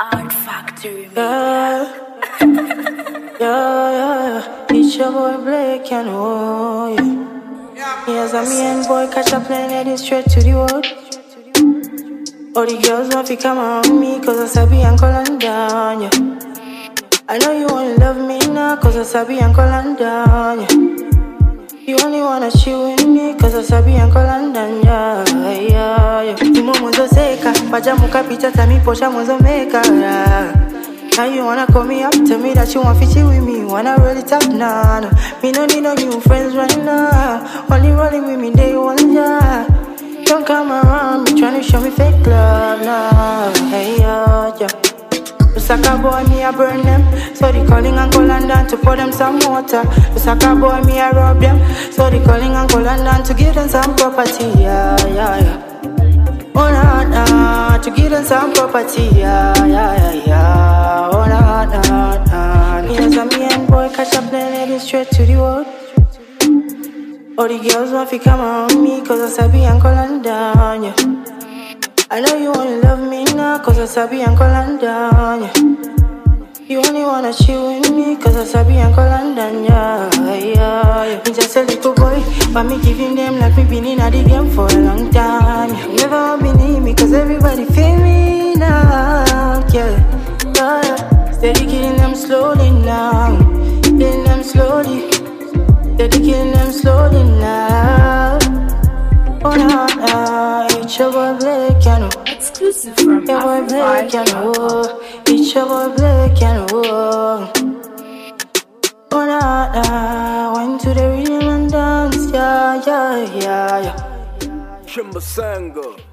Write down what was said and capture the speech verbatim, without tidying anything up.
Art Factory. Yeah, yeah, yeah. It's your boy Blake, you know. Yeah. Here's a me and boy catch a plane heading straight to the world. All the girls want to come around me cause I sabi and call and down, yeah. I know you only love me now cause I sabi and call and down, yeah. You only wanna chill with me cause I sabi and call and down, yeah, yeah, yeah. Timo mwanzo seka, pajamuka pita tami posha mwanzo meka, yeah. Now you wanna call me up, tell me that you want fitty with me, wanna roll it up, nah, nah. Me no need no new friends right now, only rolling with me day one, yeah. Don't come around me trying to show me fake love, nah, hey, yeah, yeah. Lusaka boy, me I burn them, so they calling and call and down to pour them some water. Lusaka boy, me I rob them, so they calling and call and down to give them some property, yeah, yeah, yeah. Oh nah, nah, to give them some property, yeah, yeah, yeah, yeah. Oh nah, nah, nah. Here's a me and boy catch a plane heading straight to the world. All the girls want to come around me cause I sabi and call and down, yeah. I know you only love me now cause I sabi and call and down, yeah. You only wanna chill with me cause I sabi and call and down, yeah, yeah, yeah. Me just a little boy, but me giving them like me been in a the game for a long time, yeah. Never been me cause everybody feel me now, yeah, yeah, yeah. Steady killing them slowly now, killing them slowly. Steady killing them slowly now. Oh nah, nah, it's your boy Blake, you know. Exclusive from Your boy Blake, you know. It's your boy Blake, you know. Oh nah, nah, went to the rhythm and dance, yeah, yeah, yeah, yeah. Chimbasanga.